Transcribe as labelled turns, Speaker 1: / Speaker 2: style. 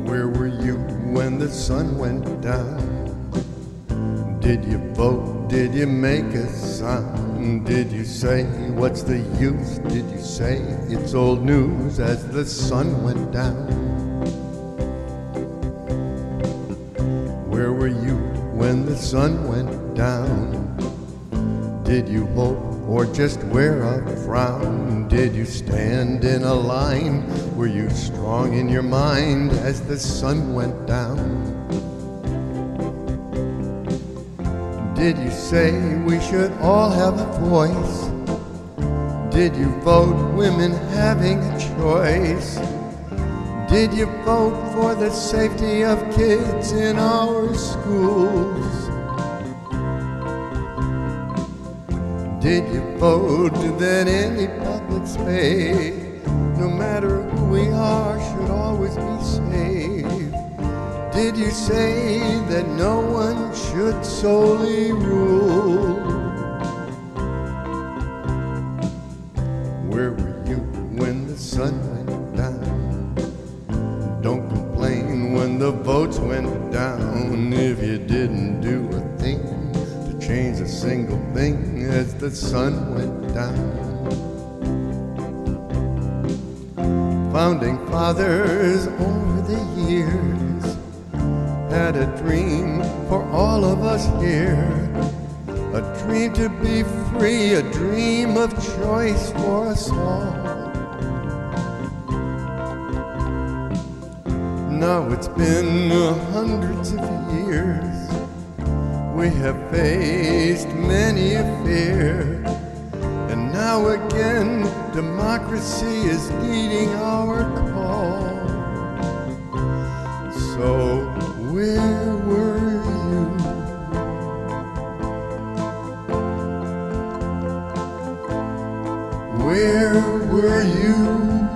Speaker 1: Where were you when the sun went down? Did you vote? Did you make a sound? Did you say, what's the use? Did you say, it's old news as the sun went down? Where were you when the sun went down? Did you hope or just wear a frown? Did you stand in a line? Were you strong in your mind as the sun went down? Did you say we should all have a voice? Did you vote women having a choice? Did you vote for the safety of kids in our schools? Did you vote that any public space, no matter who we are, should always be safe? Did you say that no one should solely rule? Where were you when the sun went down? Don't complain when the votes went down. If you didn't do a thing to change a single thing as the sun went down. Founding fathers over the years had a dream for all of us here, a dream to be free, a dream of choice for us all. Now it's been hundreds of years, we have faced many a fear, and now again democracy is leading our call. So where were you? Where were you?